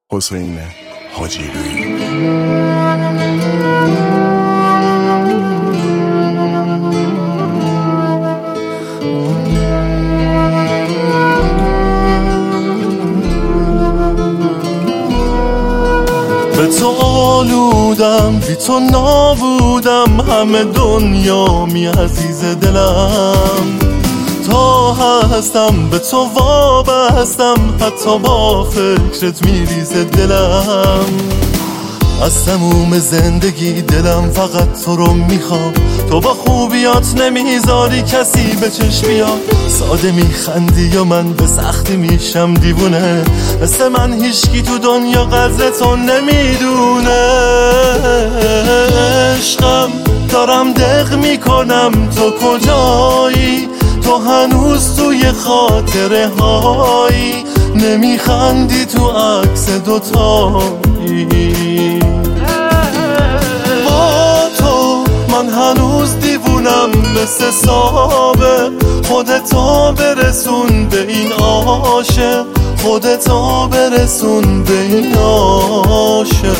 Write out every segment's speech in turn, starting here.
حسین حاجی‌لویی. به تو آلودم، بی تو نابودم، همه دنیا می عزیز دلم. تا هستم به تو وابستم، حتی با فکرت میریز دلم. از تموم زندگی دلم فقط تو رو میخوام. تو با خوبیات نمیذاری کسی به چشم بیاد. ساده میخندی و من به سختی میشم دیوونه. مثل من هیچکی تو دنیا قدر تو نمیدونه. عشقم دارم دق میکنم، تو کجایی؟ تو هنوز توی خاطره هایی، نمیخندی تو عکس دوتایی. با تو من هنوز دیوونم مثل سابه. خودتا برسون به این عاشق، خودتا برسون به این عاشق.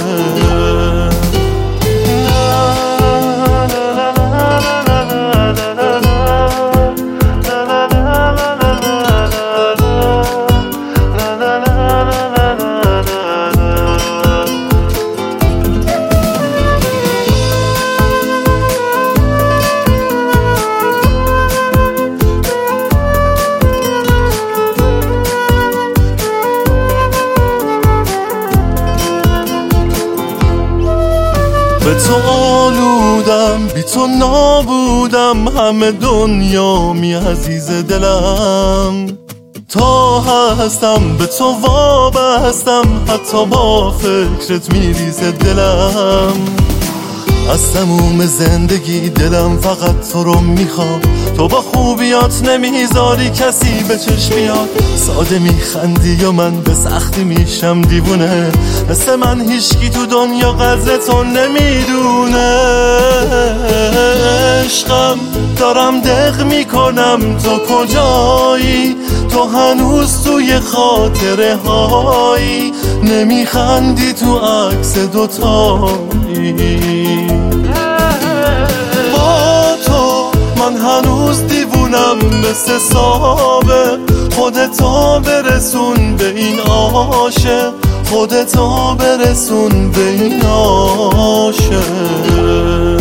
به تو آلودم، بی تو نابودم، همه دنیا می عزیز دلم. تا هستم به تو وابستم، حتی با فکرت میریز دلم. از تموم زندگی دلم فقط تو رو میخوام. تو با خوبیات نمیذاری کسی به چشم بیاد. ساده میخندی و من به سختی میشم دیوونه. مثل من هیچکی تو دنیا قدر تو نمیدونه. عشقم دارم دق میکنم، تو کجایی؟ تو هنوز توی خاطره هایی، نمیخندی تو عکس دوتایی. با تو من هنوز دیوونم مثل سابه. خودتا برسون به این عاشق، خودتا برسون به این عاشق.